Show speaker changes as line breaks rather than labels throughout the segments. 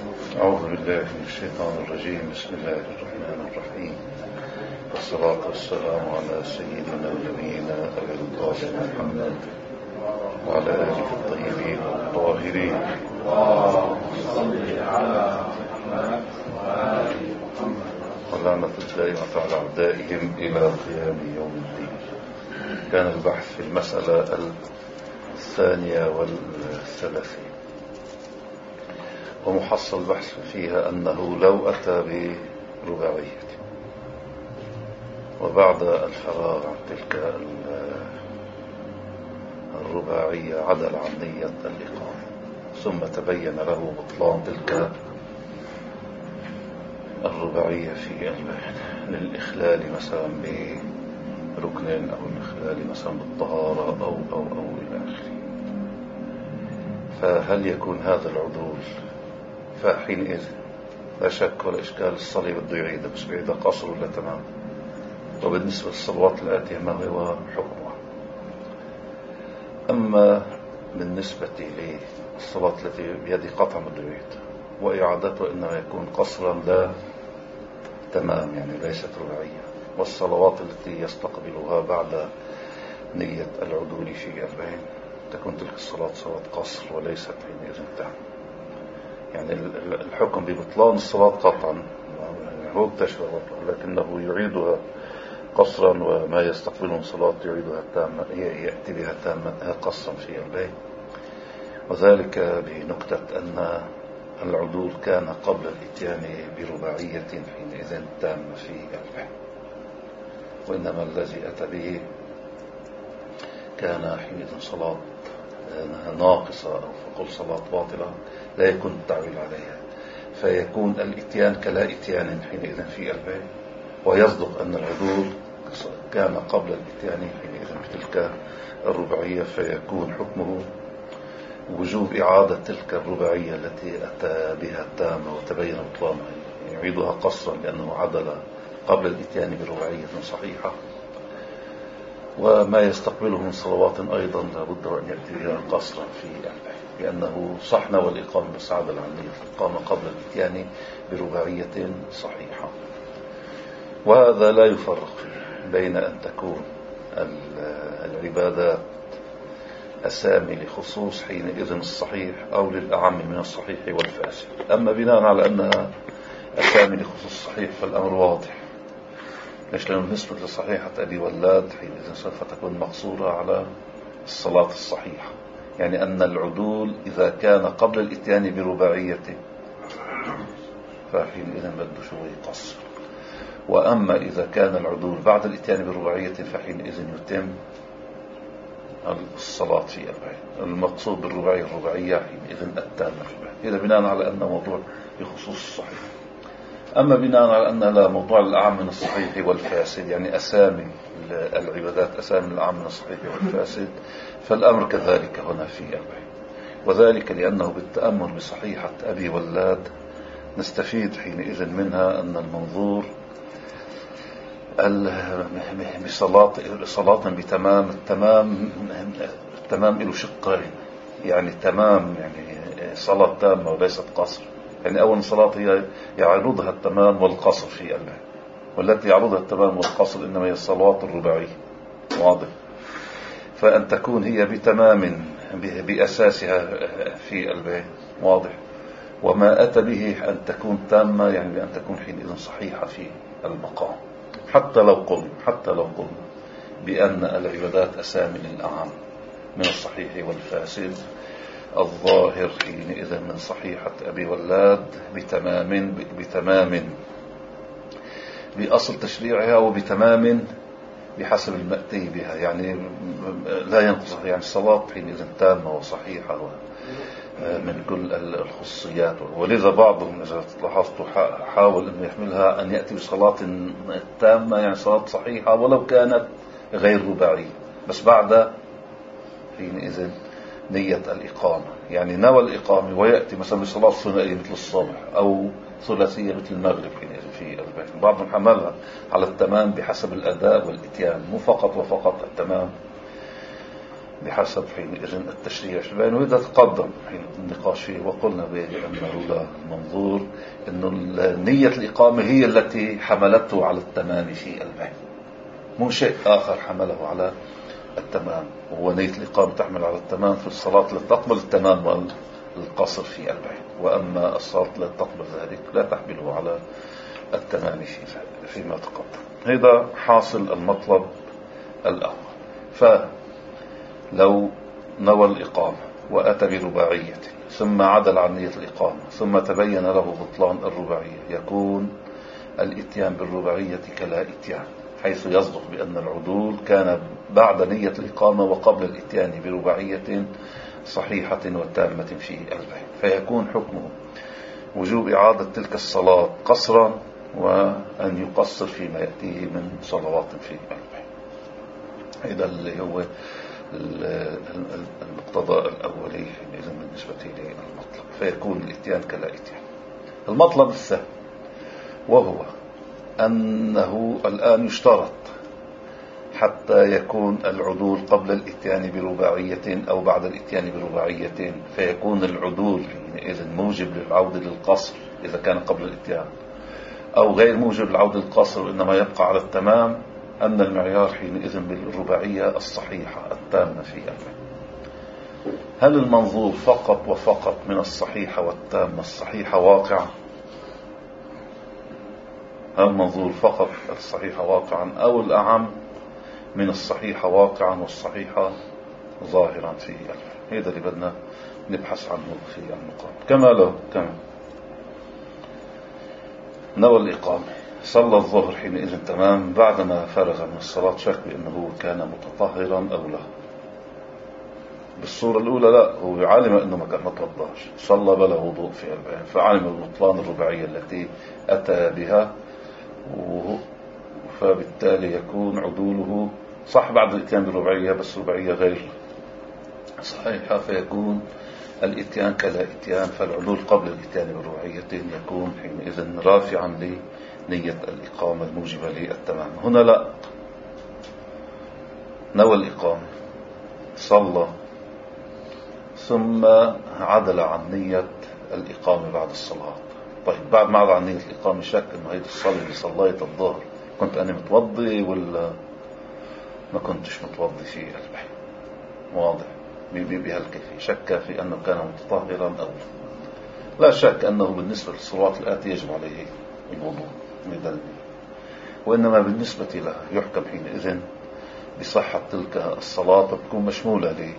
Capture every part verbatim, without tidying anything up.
أعوذ بالله من الشيطان الرجيم. بسم الله الرحمن الرحيم، والصلاة والسلام على سيدنا ونبينا أبي القاسم محمد وعلى آله الطيبين الطاهرين. ولعنة الدائمة على أعدائهم إلى قيام يوم الدين. كان البحث في المسألة الثانية والثلاثين، ومحصل البحث فيها أنه لو أتى برباعية وبعد الفراغ عن تلك الرباعية عدل عن نية الإقامة، ثم تبين له بطلان تلك الرباعية في البيان للإخلال مثلا بركن أو الإخلال مثلا بالطهارة أو أو أو إلى آخره، فهل يكون هذا العدول؟ فحينئذ لا شك ولا إشكال الصليب بده يعيده، بس بعيده قصر ولا تمام. وبالنسبة للصلوات الآتية ما هو حكمها؟ أما بالنسبة للصلاة التي بيد قطع بده يعيد وإعادته إنما يكون قصرا لا تمام، يعني ليست رباعية. والصلوات التي يستقبلها بعد نية العدول في أربعين تكون تلك الصلاة صلاة قصر وليست حينئذ تام. يعني الحكم ببطلان الصلاة قطعا هو اكتشف، لكنه يعيدها قصرا، وما يستقبله من صلاة يعيدها تامة، يأتي بها تامة قصرا في البيت. وذلك بنكتة أن العدول كان قبل الاتيان برباعية حينئذ تامة في البيت، وإنما الذي أتى به كان حينئذ صلاة ناقصة أو فقل صلاة باطلة لا يكون التعويل عليها، فيكون الاتيان كلا اتيان حينئذ في البيت. ويصدق أن العدول كان قبل الاتيان حينئذ بتلك الرباعية، فيكون حكمه وجوب إعادة تلك الرباعية التي أتى بها التامة وتبين بطلانها، يعيدها قصرا لأنه عدل قبل الاتيان برباعية صحيحة. وما يستقبله من صلوات أيضا لابد أن يأتي بها قصرا في البيت، لأنه صحنا والإقامة بس عدل عن نية الإقامة قبل الاتيان برباعية صحيحة. وهذا لا يفرق فيه بين أن تكون العبادات أسامي لخصوص حينئذ الصحيح أو للأعم من الصحيح والفاسد. أما بناء على أنها أسامي لخصوص الصحيح فالأمر واضح، ليش؟ لأنه بالنسبة لصحيحة أبي ولاد حينئذ سوف تكون مقصورة على الصلاة الصحيحة، يعني أن العدول إذا كان قبل الاتيان برباعية فحينئذ بده شوي قصر. وأما إذا كان العدول بعد الاتيان برباعية فحينئذ يتم الصلاة في البيت. المقصود بالرباعية الرباعية حينئذ التامة في البيت، إذا بناء على أن موضوع بخصوص الصحيح. أما بناء على أن لا موضوع الأعم من الصحيح والفاسد، يعني أسامي العبادات أسامي الأعم من الصحيح والفاسد، فالأمر كذلك هنا في البيت. وذلك لأنه بالتأمل بصحيحة أبي ولاد نستفيد حينئذ منها أن المنظور بصلاة صلاة بتمام التمام التمام له شقين، يعني تمام يعني صلاة تامة وليست قصر. يعني أول صلاة هي يعرضها التمام والقصر في الله، والتي يعرضها التمام والقصر إنما هي الصلوات الرباعية، واضح؟ فأن تكون هي بتمام بأساسها في البيت، واضح؟ وما أتى به أن تكون تامة، يعني بأن تكون حينئذ صحيحة في المقام. حتى لو قلنا حتى لو قلنا بأن العبادات أسامي للأعم من الصحيح والفاسد، الظاهر حينئذ من صحيحة أبي ولاد بتمام بتمام بأصل تشريعها وبتمام بحسب المأتي بها، يعني لا ينقص، يعني الصلاة حينئذ تامة وصحيحة من كل الخصوصيات. ولذا بعضهم إذا لاحظتوا حاول أن يحملها أن يأتي بصلاة تامة، يعني صلاة صحيحة ولو كانت غير رباعية، بس بعد حينئذ نية الإقامة، يعني نوى الإقامة ويأتي مثلا بصلاة ثنائية مثل الصبح أو ثلاثية مثل المغرب حينئذ في البيت. بعضهم حملها على التمام بحسب الأداء والإتيان، مو فقط وفقط التمام بحسب حينئذ التشريع في البين، وإذا تقدم حين النقاش فيه وقلنا بأنه لا منظور أنه نية الإقامة هي التي حملته على التمام في البين، مو شيء آخر حمله على التمام. وهو نية الإقامة تحمل على التمام في الصلاة التي تقبل التمام والقصر في البين، وأما الصلاة التي تقبل ذلك لا تحمله على التمام فيما تقدم. هذا حاصل المطلب الأول. فلو نوى الإقامة وأتى برباعية ثم عدل عن نية الإقامة ثم تبين له بطلان الرباعية، يكون الإتيان بالرباعية كلا إتيان، حيث يصدق بأن العدول كان بعد نية الإقامة وقبل الإتيان برباعية صحيحة وتامة في البين، فيكون حكمه وجوب إعادة تلك الصلاة قصرا، وأن يقصر فيما يأتيه من صلوات في البين. هذا اللي هو المقتضى الأولي إذن بالنسبة للمطلب، فيكون الإتيان كلا إتيان. المطلب الثاني وهو أنه الآن يشترط حتى يكون العدول قبل الإتيان برباعية أو بعد الإتيان برباعية، فيكون العدول إذن موجب للعودة للقصر إذا كان قبل الإتيان، أو غير موجب للعودة للقصر إنما يبقى على التمام، أن المعيار حينئذ بالرباعية الصحيحة التامة في البين. هل المنظور فقط وفقط من الصحيحة والتامة الصحيحة واقعا؟ هل المنظور فقط الصحيحة واقعا، أو الأعم من الصحيحة واقعا والصحيحة ظاهرا في البين؟ هذا اللي بدنا نبحث عنه في المقام. كما لو كما نوى الإقامة صلى الظهر حينئذ تمام، بعدما فرغ من الصلاة شك بأنه كان متطهرا أو لا. بالصورة الأولى لا، هو علم أنه ما كان متوضاش، صلى بلا وضوء في البين، فعلم ببطلان الرباعية التي أتى بها، فبالتالي يكون عدوله صح بعد الإتيان بالرباعية، بس رباعية غير صحيحة، فيكون الإتيان كلا إتيان، فالعدول قبل الإتيان بالرباعية يكون حينئذ رافعا لنية الإقامة الموجبة للتمام. هنا لا، نوى الإقامة صلى ثم عدل عن نية الإقامة بعد الصلاة. طيب بعد ما عدل عن نية الإقامة شك إنه هيدا الصلاة اللي صليت الظهر كنت أنا متوضي ولا ما كنتش متوضي في البين، واضح بهالكيفية، شك في أنه كان متطهرا أو لا. لا شك أنه بالنسبة للصلوات الآتية يجب عليه الوضوء مدلل، وإنما بالنسبة له يحكم حينئذ بصحة تلك الصلاة، تكون مشمولة لي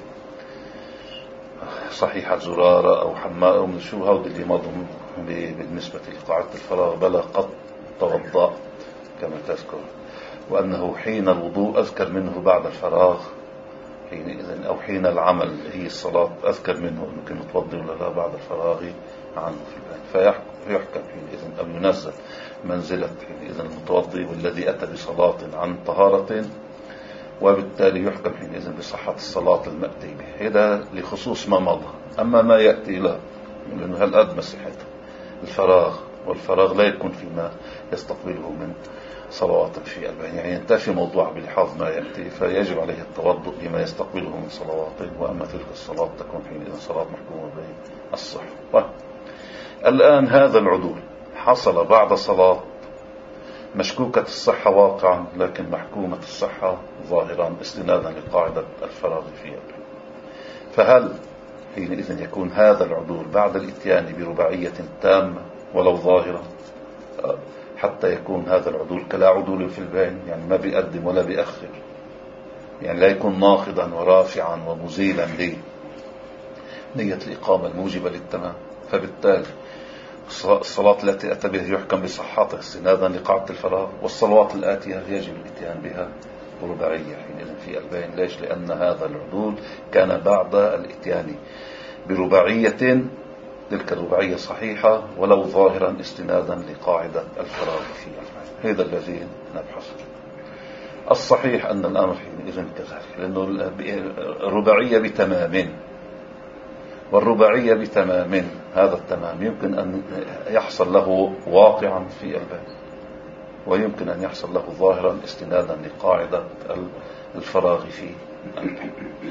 صحيحة زرارة أو حماء أو من شو هود اللي مضم بالنسبة لقاعدة الفراغ بلا قد توضأ كما تذكر، وأنه حين الوضوء أذكر منه بعد الفراغ حينئذ، أو حين العمل هي الصلاة أذكر منه أنه كان متوضي ولا لا بعد الفراغ عنه في البين، فيحكم حينئذ أو ينزل منزلة حينئذ المتوضي والذي أتى بصلاة عن طهارة، وبالتالي يحكم حينئذ بصحة الصلاة المأتي به. هذا لخصوص ما مضى. أما ما يأتي لا، لأنه هالقد مسيحته الفراغ، والفراغ لا يكون فيما يستقبله من صلوات في البين، يعني ينتفي موضوع بلحاظ ما يأتي، فيجب عليه التوضؤ لما يستقبله من صلوات، وأما تلك الصلاة تكون حينئذ صلاة محكومة بالصحة. طيب الآن هذا العدول حصل بعد صلاة مشكوكة الصحة واقعا لكن محكومة الصحة ظاهرا استنادا لقاعدة الفراغ في البين، فهل حينئذ يكون هذا العدول بعد الاتيان برباعية تامة ولو ظاهرة، حتى يكون هذا العدول كلا عدول في البين، يعني ما بيقدم ولا بيأخر، يعني لا يكون ناقضا ورافعا ومزيلا لنية الإقامة الموجبة للتمام، فبالتالي الصلاة التي أتى بها يحكم بصحتها استنادا لقاعدة الفراغ، والصلوات الآتية يجب الاتيان بها برباعية حينئذ في البين. ليش؟ لأن هذا العدول كان بعد الاتيان برباعية، تلك الرباعية صحيحة ولو ظاهرا استنادا لقاعدة الفراغ في البين. هذا الذي نبحث. الصحيح أن الأمر حينئذ كذلك، لأنه الرباعية بتمام، والرباعية بتمام هذا التمام يمكن أن يحصل له واقعا في البين، ويمكن أن يحصل له ظاهرا استنادا لقاعدة الفراغ في البين.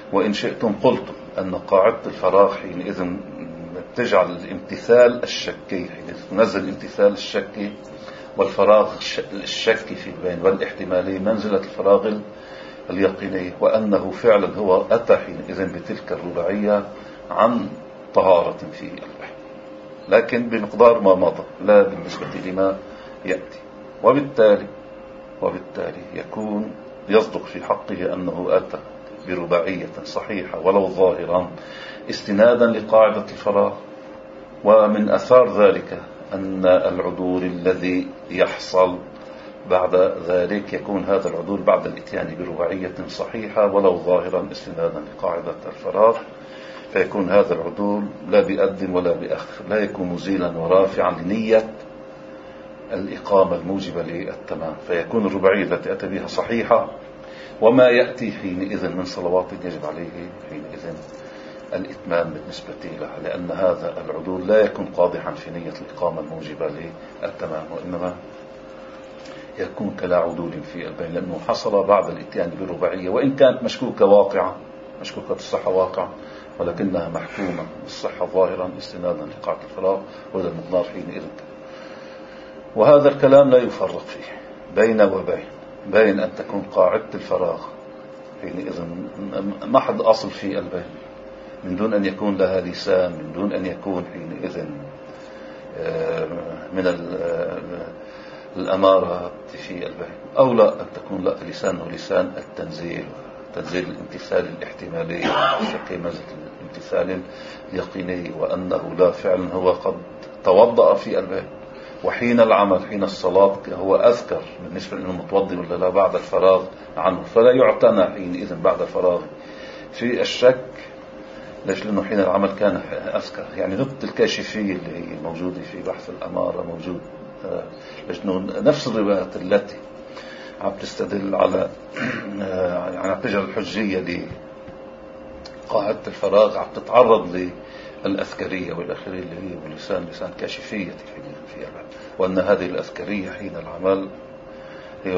وإن شئتم قلتم أن قاعدة الفراغ حينئذ تجعل الامتثال الشكي، حينئذ تنزل الامتثال الشكي والفراغ الشكي في البين والاحتمالي منزلة الفراغ اليقيني، وأنه فعلا هو أتى حينئذ بتلك الرباعية عن طهارة في البين، لكن بمقدار ما مضى لا بالنسبة لما يأتي. وبالتالي وبالتالي يكون يصدق في حقه أنه أتى برباعية صحيحة ولو ظاهرا استنادا لقاعدة الفراغ. ومن أثار ذلك أن العدول الذي يحصل بعد ذلك يكون هذا العدول بعد الاتيان برباعية صحيحة ولو ظاهرا استنادا لقاعدة الفراغ، فيكون هذا العدول لا بأد ولا بأخ، لا يكون مزيلا ورافعا لنية الإقامة الموجبة للتمام، فيكون الرباعية التي أتى بها صحيحة، وما يأتي حينئذ من صلوات يجب عليه حينئذ الإتمام بالنسبة لها، لأن هذا العدول لا يكون قادحا في نية الإقامة الموجبة للتمام، وإنما يكون كلا عدول في البين، لأنه حصل بعد الاتيان بالرباعية، وإن كانت مشكوكة واقعة مشكوكة الصحة واقعة، ولكنها محكومة بالصحة ظاهرا استنادا لقاعدة الفراغ، وهذا المقدار حينئذ. وهذا الكلام لا يفرق فيه بين وبين بين أن تكون قاعدة الفراغ حينئذ محض أصل في البين من دون أن يكون لها لسان، من دون أن يكون حينئذ من الأمارة في البين، أو لا أن تكون لا لسانه لسان التنزيل، تنزيل الامتثال الاحتمالي الشكي مزة الامتثال اليقيني، وأنه لا فعلا هو قد توضأ في البين، وحين العمل حين الصلاة هو أذكر بالنسبة لأنه متوضي ولا لا بعد الفراغ عنه، فلا يعتنى حينئذ بعد الفراغ في الشك. ليش؟ لأنه حين العمل كان أذكر. يعني نقطة الكاشفية اللي هي موجودة في بحث الأمارة موجود، ليش؟ لأنه نفس الروايات التي عم تستدل على يعني عم تجعل الحجية لقاعدة الفراغ عم تتعرض للأذكرية والأخرية اللي هي بلسان لسان كاشفية في العمل، وأن هذه الأذكرية حين العمل هي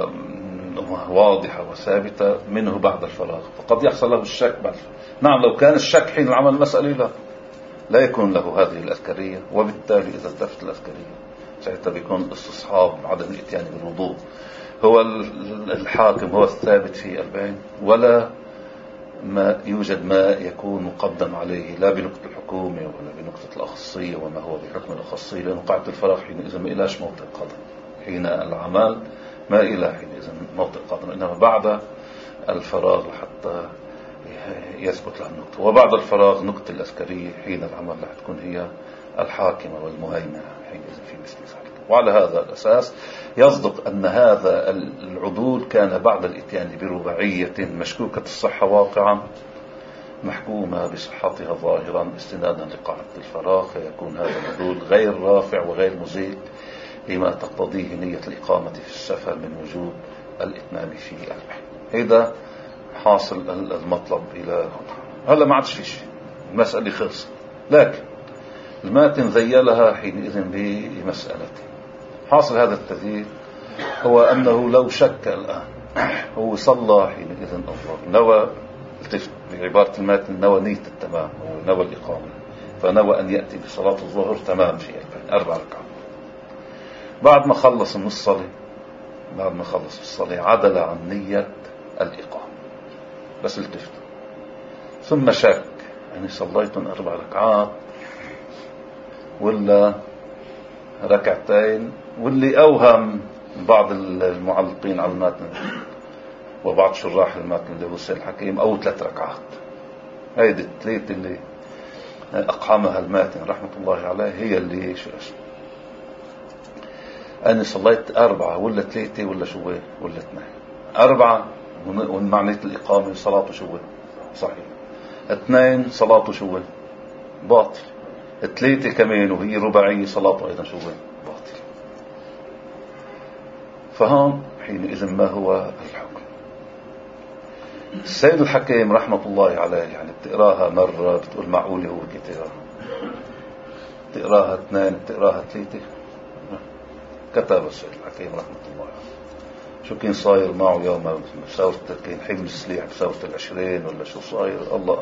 واضحة وثابتة منه بعد الفراغ، فقد يحصل له الشك بعد. نعم لو كان الشك حين العمل مسألة لا لا يكون له هذه الأذكرية، وبالتالي إذا التفت الأذكرية ساعتها بيكون استصحاب عدم الاتيان بالوضوء هو الحاكم، هو الثابت في البين، ولا ما يوجد ما يكون مقدم عليه لا بنقطة الحكومة ولا بنقطة الأخصية وما هو بحكم الأخصية، لأنه قاعدة الفراغ حينئذ ما إلاش موطئ قدم حين العمل، ما إله حينئذ موطئ قدم، إنما بعد الفراغ حتى يثبت له النقطة، وبعد الفراغ نقطة الأذكرية حين العمل رح تكون هي الحاكمة والمهيمنة حينئذ في مثل ذلك. وعلى هذا الأساس يصدق أن هذا العدول كان بعد الاتيان برباعية مشكوكة الصحة واقعا محكومة بصحتها ظاهرا استنادا لقاعدة الفراغ، فيكون هذا العدول غير رافع وغير مزيل لما تقتضيه نية الإقامة في السفر من وجود الإتمام في البين. هذا حاصل المطلب إلى هنا. هلا ما عادش في شيء، المسألة خلصت، لكن الماتن ذيلها حينئذ بمسألته. حاصل هذا التذييل هو أنه لو شك الآن هو صلى حينئذ الظهر، نوى بعبارة الماتن نوى نية التمام أو نوى الإقامة، فنوى أن يأتي بصلاة الظهر تمام في البين أربع ركعات. بعد ما خلص من الصلاة بعد ما خلص الصلاة عدل عن نية الإقامة بس التفت، ثم شك يعني صليت أربع ركعات ولا ركعتين، واللي أوهم بعض المعلقين على الماتن وبعض شراح الماتن اللي هو سيد الحكيم أو ثلاث ركعات. هيدي الثلاثة اللي أقحمها الماتن رحمة الله عليه هي اللي شو أنا صليت أربعة ولا ثلاثة ولا شوي ولا اثنين. أربعة ومعنية الإقامة صلاته شوي صحيح، اثنين صلاته شوي باطل، ثلاثة كمان وهي رباعية صلاته أيضا شوي باطل. فهون حينئذ ما هو الحكم؟ السيد الحكيم رحمة الله عليه يعني بتقراها مرة بتقول معقولة هو كتير، بتقراها اثنين بتقراها ثلاثة، كتب السيد الحكيم رحمة الله عليه شو كان صاير معه يوم بثورة، كان حمل السلاح بثورة العشرين ولا شو صاير الله.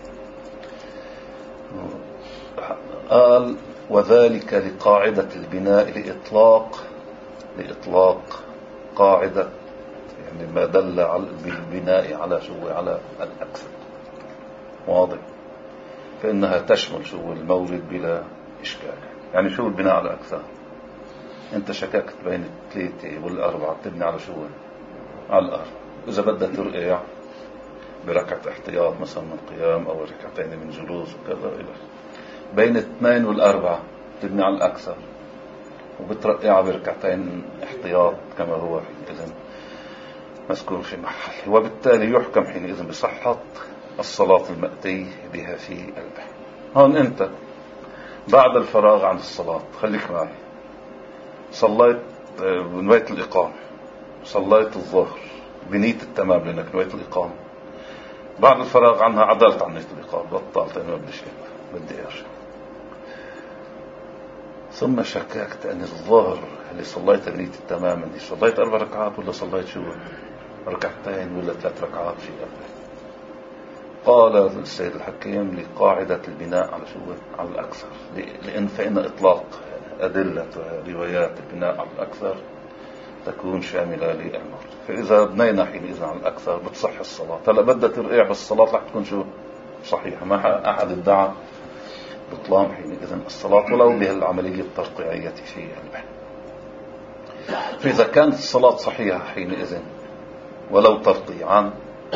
قال وذلك لقاعدة البناء لإطلاق لإطلاق قاعدة، يعني ما دل على بالبناء على شو على الأكثر، واضح، فإنها تشمل شو المورد بلا إشكال. يعني شو البناء على الأكثر؟ أنت شككت بين الثلاثة والأربعة، بتبني على شو؟ على الأربعة. إذا بدها ترقع بركعة احتياط مثلا من قيام أو ركعتين من جلوس وكذا إلى بين الاثنين والأربعة تبني على الأكثر، وبترقعها بركعتين احتياط كما هو حينئذ مذكور في محل، وبالتالي يحكم حينئذ بصحة الصلاة المأتي بها في البحث. هون أنت بعد الفراغ عن الصلاة، خليك معي، صليت بنوية الإقامة، صليت الظهر بنية التمام لأنك نوية الإقامة، بعد الفراغ عنها عدلت عن نية الإقامة، بطلت أنا بدي شيء بدي أرجع، ثم شككت أن الظهر اللي صليت بنية التمام اللي صليت أربع ركعات ولا صليت شو ركعتين ولا ثلاث ركعات في أربع. قال السيد الحكيم لقاعدة البناء على شو على الأكثر، لأن فإن إطلاق أدلة روايات البناء على الأكثر تكون شاملة للمرض. فإذا بنينا حينئذ على الأكثر بتصح الصلاة. هلا بدها ترقع بالصلاة رح تكون شو صحيحة، ما أحد ادعى بطلان حينئذ الصلاة ولو بهالعملية الترقيعية في البحث. فإذا كانت الصلاة صحيحة حينئذ ولو ترقيعا،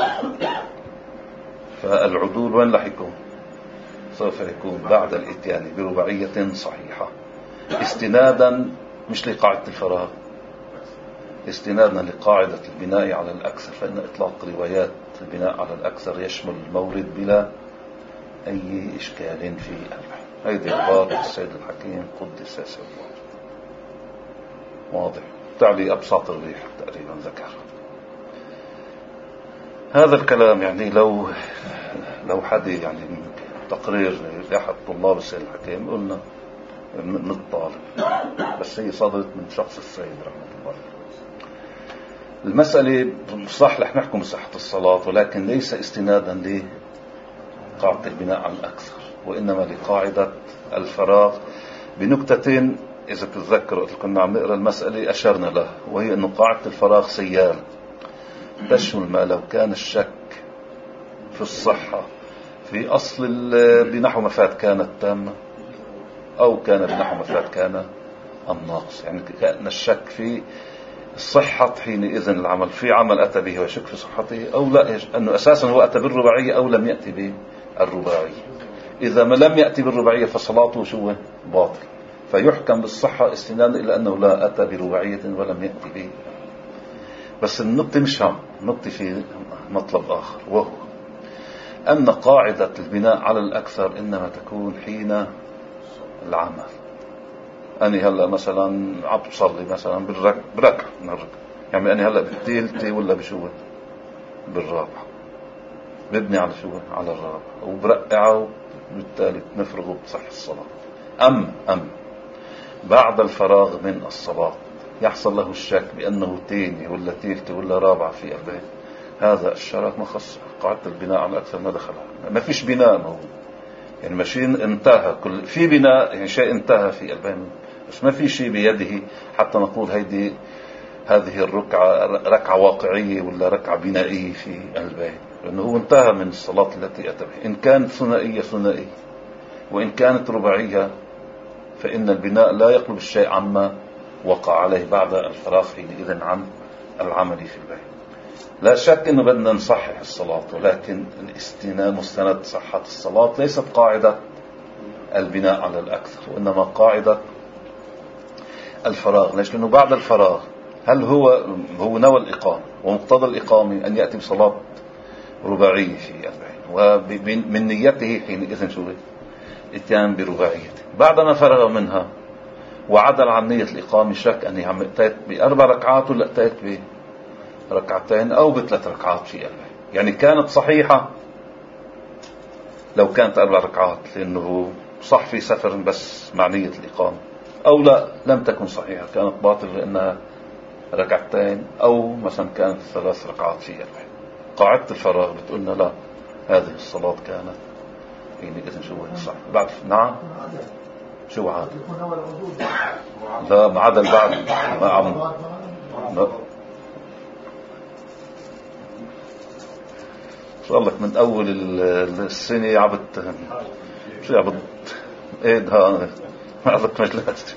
فالعدول وين رح يكون؟ سوف يكون بعد الاتيان برباعية صحيحة، استنادا مش لقاعدة الفراغ، استنادا لقاعدة البناء على الأكثر، فإن إطلاق روايات البناء على الأكثر يشمل المورد بلا أي إشكال في البحث. هيدي عبارة السيد الحكيم قدس سره واضح، تعلي أبسط الريح تقريبا ذكر هذا الكلام. يعني لو لو حد يعني تقرير لأحد طلاب السيد الحكيم قلنا من الطالب، بس هي صدرت من شخص السيد رحمه الله. المسألة صح رح نحكم بصحة الصلاة، ولكن ليس استنادا لقاعدة البناء على الأكثر، وإنما لقاعدة الفراغ بنكتتين. إذا تتذكروا كنا عم نقرأ المسألة أشرنا له، وهي أنه قاعدة الفراغ سيال تشمل ما لو كان الشك في الصحة في أصل بنحو مفاد كانت تامة، أو كان بنحو مفاد كان الناقص. يعني كان الشك في الصحة حينئذ العمل في عمل أتى به ويشك في صحته أو لا، أنه أساسا هو أتى بالرباعية أو لم يأتي بالرباعية. إذا ما لم يأتي بالرباعية فصلاته شو باطل، فيحكم بالصحة استنادا إلى أنه لا أتى برباعية ولم يأتي به. بس النقطة مش هم، النقطة في مطلب آخر، وهو أن قاعدة البناء على الأكثر إنما تكون حين العمل. أنا هلأ مثلا عم بصلي مثلا بركعة من الركعة، يعني أنا هلأ بالثالثة ولا بشو بالرابعة، ببني على شو على الرابعة وبرقعه، بالتالي نفرغ بصح الصلاة. أم أم بعد الفراغ من الصلاة يحصل له الشك بأنه تاني ولا ثالثة ولا رابعة في البيت، هذا الشرط مخصص. قاعدة البناء على الأكثر ما دخلها، ما فيش بناء موجود، يعني ماشيين انتهى كل في بناء، يعني شيء انتهى في البيت، بس ما في شيء بيده حتى نقول هيدي هذه الركعة ركعة واقعية ولا ركعة بنائية في البيت، لأنه هو انتهى من الصلاة التي أتى بها. إن كانت ثنائية ثنائية، وإن كانت رباعية، فإن البناء لا يقلب الشيء عما وقع عليه بعد الفراغ حينئذ عن العمل في البيت. لا شك أنه بدنا نصحح الصلاة، ولكن الاستناد مستند صحة الصلاة ليست قاعدة البناء على الأكثر، وإنما قاعدة الفراغ. ليش؟ لأنه بعد الفراغ هل هو هو نوى الإقامة، ومقتضى الإقامة أن يأتي بصلاة رباعية في البيت، ومن نيته حينئذ شو اتيان برباعية. بعدما فرغ منها وعدل عن نية الإقامة، شك أني عم اتيت بأربع ركعات ولا اتيت بركعتين أو بثلاث ركعات في البيت. يعني كانت صحيحة لو كانت أربع ركعات لأنه صح في سفر بس مع نية الإقامة، أو لا لم تكن صحيحة كانت باطل لأنها ركعتين أو مثلا كانت ثلاث ركعات في أربع. قاعدة الفراغ بتقولنا لا، هذه الصلاة كانت حينئذ شو صح. بعد نعم شو عاد لا بعد البعد ما عم لا شو لك من أول السنة عبت شو عبت ايه ده عبت مجلس.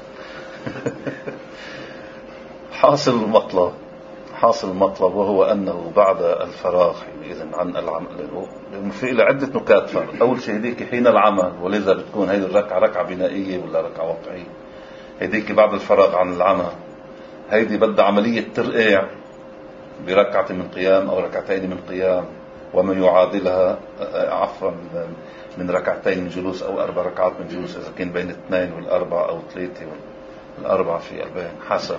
حاصل المطلب حاصل المطلب وهو أنه بعد الفراغ حينئذ عن العمل، في له عدة نكات فرق. أول شيء هذيك حين العمل، ولذا بتكون هذه الركعة ركعة بنائية ولا ركعة واقعية. هذيك بعد الفراغ عن العمل، هذه بدها عملية ترقيع بركعة من قيام أو ركعتين من قيام، وما يعادلها عفوا من ركعتين من جلوس أو أربع ركعات من جلوس، إذا كان بين اثنين والأربعة أو ثلاثة والأربعة في البين حسب،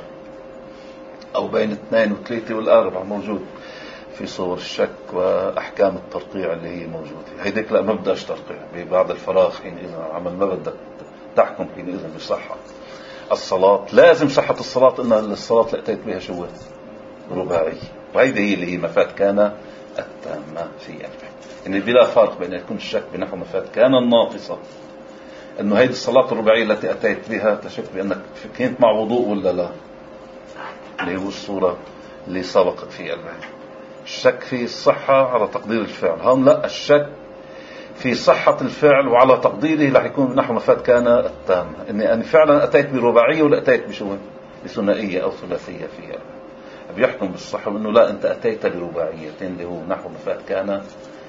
أو بين اثنين وثلاثة والأربعة موجود في صور الشك وأحكام الترقيع اللي هي موجودة. هيديك لا ما بدأش ترقيع بعد الفراغ حينئذ العمل، ما بدك تحكم حينئذ بصحة الصلاة. لازم صحة الصلاة إن الصلاة اللي أتيت بها شو رباعي، وهيدي هي اللي هي مفات كان التامة في الفهم. إن بلا فرق بين يكون الشك بنحو مفات كان الناقصة، إنه هيدي الصلاة الرباعية التي أتيت بها تشك بأنك كنت مع وضوء ولا لا، اللي هو الصورة اللي سبقت في البحث. الشك في الصحة على تقدير الفعل، هم لا، الشك في صحة الفعل وعلى تقديره رح يكون نحو مفات كان التام، إني أنا فعلا أتيت برباعية ولا أتيت بشو بثنائية أو ثلاثية فيها. بيحكم بالصحة وإنه لا، أنت أتيت برباعيتين اللي هو نحو مفات كان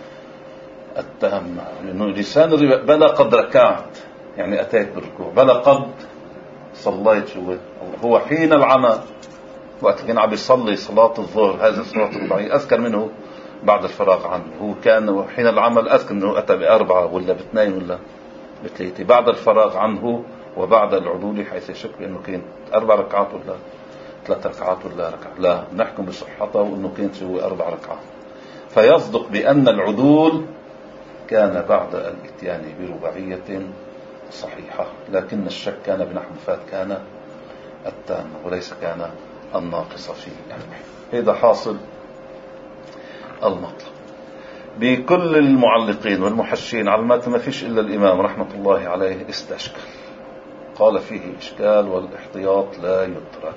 التام، لأنه لسان بلا قد ركعت يعني أتيت بالركوع، بلا قد صليت شو هو حين العمل وقت كان عم يصلي صلاة الظهر، هذه الصلاة الرباعية أذكر منه بعد الفراغ عنه. هو كان حين العمل أذكر منه أتى بأربعة ولا باثنين ولا بثلاثة بعد الفراغ عنه وبعد العدول، حيث يشك بأنه كانت أربع ركعات ولا ثلاث ركعات ولا ركعة. لا، نحكم بصحته وأنه كانت شو أربع ركعات، فيصدق بأن العدول كان بعد الاتيان برباعية صحيحة، لكن الشك كان بنحو مفات كان التام وليس كان الناقصة فيه. هذا حاصل المطلب. بكل المعلقين والمحشين على المتن ما فيش إلا الإمام رحمة الله عليه استشكل، قال فيه إشكال والاحتياط لا يترك.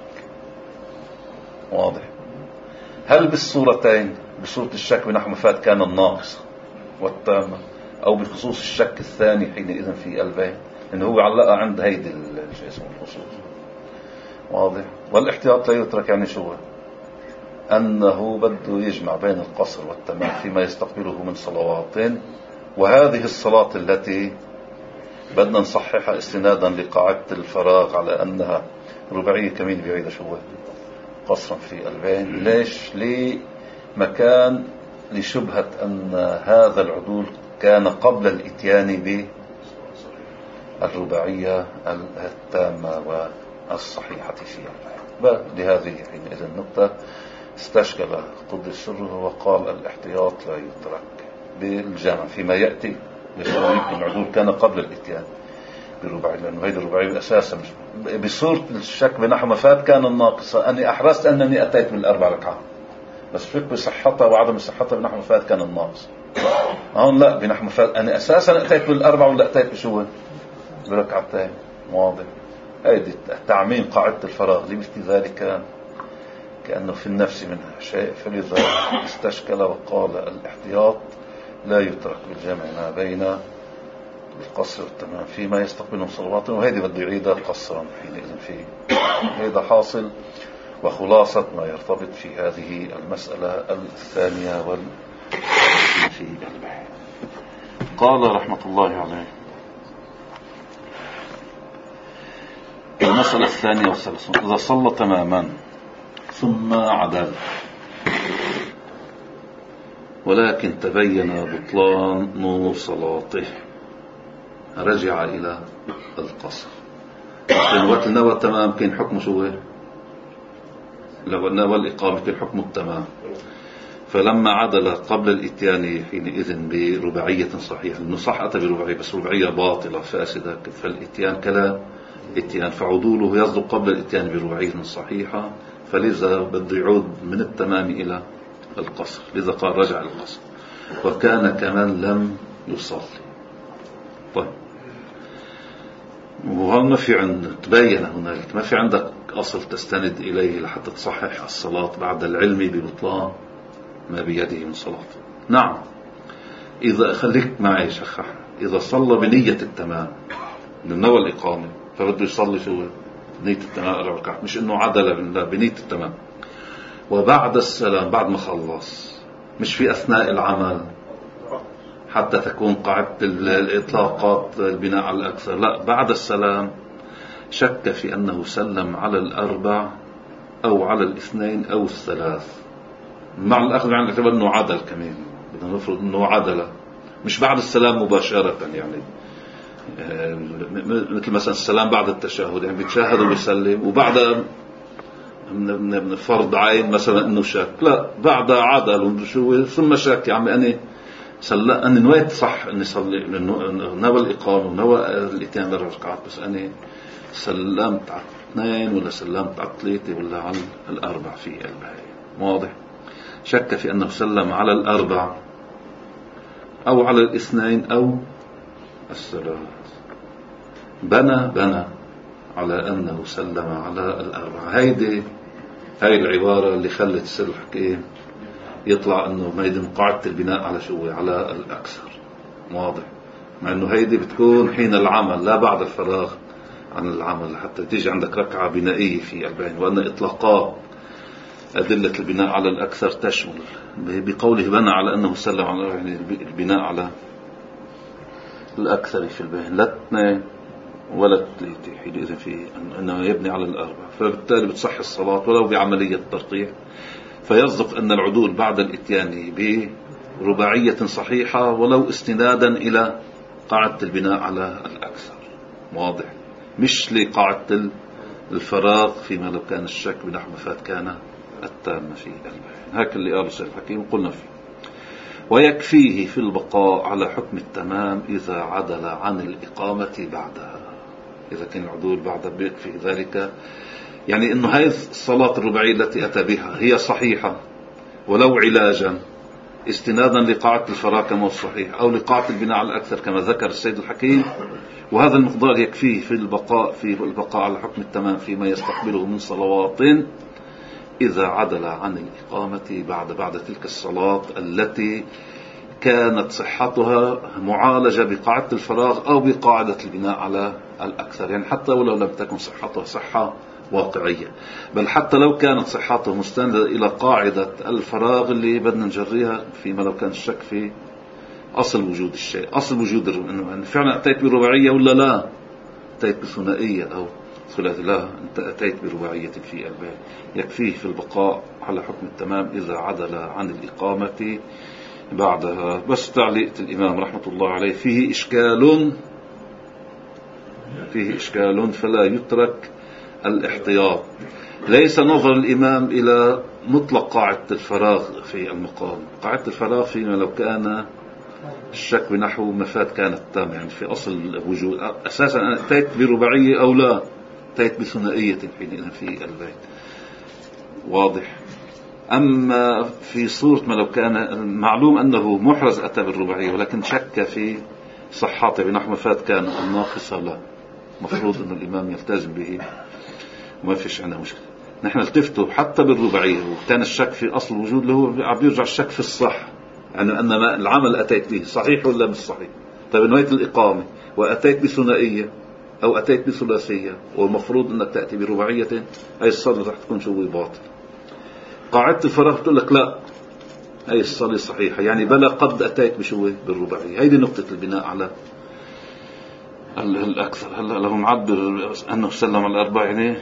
واضح؟ هل بالصورتين، بصورة الشك بنحو مفات كان الناقصة والتامة، أو بخصوص الشك الثاني حينئذ في البين، إنه هو علقها عند هيدي الشيء اسمه الخصوص. واضح؟ والاحتياط لا يترك يعني شو؟ أنه بده يجمع بين القصر والتمام فيما يستقبله من صلوات، وهذه الصلاة التي بدنا نصححها استنادا لقاعدة الفراغ على أنها رباعية كمين بعيدة شو قصرا في البين. ليش؟ لمكان لشبهة أن هذا العدول كان قبل الاتيان بالرباعية التامة والصحيحة فيها. لهذه حينئذ النقطة استشكل قدس سره وقال الاحتياط لا يترك بالجامع فيما يأتي لشريك العدول كان قبل الاتيان بالرباعية، لأنه هذه الرباعية أساسا بصورة الشك بنحو مفات كان الناقصة. أني أحرزت أنني أتيت بالأربع ركعات، بس فك بصحتها وعدم صحتها بنحو مفات كان الناقص. هون لا، بنحو مفات أنا أساسا أتيت بالأربع ولا أتيت بشو بركعتين. واضح؟ هذه تعميم قاعدة الفراغ لمثل ذلك كأنه في النفس منها شيء، فلذا استشكل وقال الاحتياط لا يترك بالجمع ما بين القصر والتمام فيما يستقبلهم صلوات، وهذه بده يعيدها قصرا حينئذ فيه. هذا حاصل وخلاصة ما يرتبط في هذه المسألة الثانية والثلاثين في البحث. قال رحمة الله عليه المسألة الثانية والثلاثون: إذا صلى تماما ثم عدل ولكن تبين بطلان صلاته رجع إلى القصر. وقت النوى التمام كان حكمه شو؟ لو النوى الإقامة كان حكمه التمام، فلما عدل قبل الاتيان حينئذ برباعية صحيحة، لأنه صح أتى برباعية بس رباعية باطلة فاسدة، فالاتيان كلا اتيان، فعدوله يصدق قبل الاتيان برباعية صحيحة فلذا بده يعود من التمام إلى القصر، لذا قال رجع القصر. وكان كمان لم يصلي. طيب، وهون ما في عند تبين هنالك ما في عندك أصل تستند إليه لحتى تصحح الصلاة بعد العلم ببطلان ما بيده من صلاة. نعم، إذا خليك معي شيخ أحمد، إذا صلى بنية التمام من نوى الإقامة فبده يصلي شو بنية التمام أربع ركعات، مش إنه عدل بنية التمام. وبعد السلام، بعد ما خلص، مش في أثناء العمل حتى تكون قاعدة الإطلاقات البناء على الأكثر، لا، بعد السلام شك في أنه سلم على الأربع أو على الاثنين أو الثلاث، مع الأخذ عن الاعتبار أنه عدل كمان، بدنا نفرض أنه عدل مش بعد السلام مباشرة، يعني مثل مثلا السلام بعد التشهد، يعني بيتشهد وبيسلم، وبعد من فرض عين مثلا انه شك، لا، بعد عدل شو ثم شك، يعني أنا سلا أنا نويت صح اني صلي، نوى الإقامة ونوى الاتيان للركعات، بس أنا سلمت على اثنين ولا سلمت على ثلاثة ولا على الأربع في البهاية. واضح؟ شك في أنه سلم على الأربع أو على الاثنين أو الثلاث، بنى بنى على أنه سلم على الأربع. هيدي هاي العبارة اللي خلت السلح إيه يطلع أنه ما يدم قاعدة البناء على شو، على الأكثر. واضح؟ مع أنه هيدي بتكون حين العمل لا بعد الفراغ عن العمل، حتى تيجي عندك ركعة بنائية في البين، وأن إطلاقات أدلة البناء على الأكثر تشمل بقوله بنى على أنه سلم على، يعني البناء على الأكثر في البين، لا اثنين ولا ثلاثة، حينئذ في أنه يبني على الأربع، فبالتالي بتصح الصلاة ولو بعملية ترقيع. فيصدق أن العدول بعد الاتيان برباعية صحيحة ولو استنادا إلى قاعدة البناء على الأكثر. واضح؟ مش لقاعدة الفراغ فيما لو كان الشك بنحو مفات كان التام في البين. هكذا اللي قاله الشيخ الحكيم قلنا فيه. ويكفيه في البقاء على حكم التمام إذا عدل عن الإقامة بعدها. إذا كان العدول بعدها بيكفي ذلك، يعني إنه هذه الصلاة الرباعية التي أتى بها هي صحيحة ولو علاجا استنادا لقاعدة الفراغ كما هو الصحيح، أو لقاعدة البناء على الأكثر كما ذكر السيد الحكيم، وهذا المقدار يكفيه في البقاء في البقاء على حكم التمام فيما يستقبله من صلوات إذا عدل عن الإقامة بعد بعد تلك الصلاة التي كانت صحتها معالجة بقاعدة الفراغ أو بقاعدة البناء على الأكثر، يعني حتى ولو لم تكن صحتها صحة واقعية، بل حتى لو كانت صحته مستندة إلى قاعدة الفراغ اللي بدنا نجريها فيما لو كان الشك في أصل وجود الشيء، أصل وجود إنه فعلا أتيت برباعية ولا لا، أتيت بثنائية أو ثلاثية، لا، أنت أتيت برباعية في البين. يكفيه في البقاء على حكم التمام إذا عدل عن الإقامة بعدها. بس تعليق الإمام رحمة الله عليه فيه إشكال فيه إشكال فلا يترك الاحتياط. ليس نظر الإمام إلى مطلق قاعدة الفراغ في المقام، قاعدة الفراغ فيما لو كان الشك بنحو مفات كانت تام، يعني في أصل الوجود أساسا أنا أتيت برباعية أو لا، أتيت بثنائية حينئذ في البيت. واضح؟ أما في صورة ما لو كان معلوم أنه محرز أتى بالرباعية ولكن شك في صحته بنحو مفات كان الناقصة، لا، مفروض أن الإمام يلتزم به وما فيش عندنا مشكلة. نحن التفتوا حتى بالرباعية وكان الشك في أصل الوجود اللي هو عم يرجع الشك في الصح، يعني أن ما العمل أتيت به صحيح ولا مش صحيح. طيب نويت الإقامة وأتيت بثنائية أو أتيت بثلاثية، والمفروض أنك تأتي برباعية، أي الصلاة رح تكون شوي باطل. قاعدة الفراغ تقول لك لا، أي الصلاة صحيحة، يعني بلا قد أتيت بشوي بالرباعية. هيدي نقطة البناء على الأكثر. هلا لهم معبر أنه سلم على الأربعة، يعني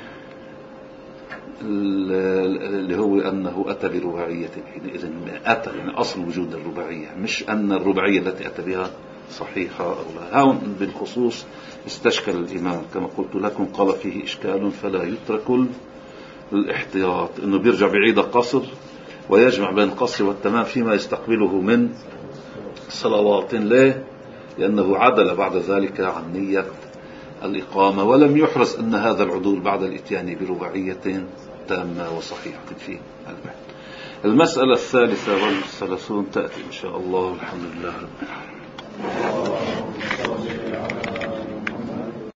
اللي هو أنه أتى برباعية حينئذ أتى، يعني أصل وجود الرباعية، مش أن الرباعية التي أتى بها صحيحة أو لا. هون بالخصوص استشكل الإمام كما قلت لكم، قال فيه إشكال فلا يترك الاحتياط، أنه بيرجع بعيد قصر ويجمع بين القصر والتمام فيما يستقبله من صلوات. ليه؟ لأنه عدل بعد ذلك عن نية الإقامة ولم يحرز أن هذا العدول بعد الاتيان برباعية تامة وصحيحة في البحث. المسألة الثالثة والثلاثون تأتي إن شاء الله. الحمد لله رب العالمين.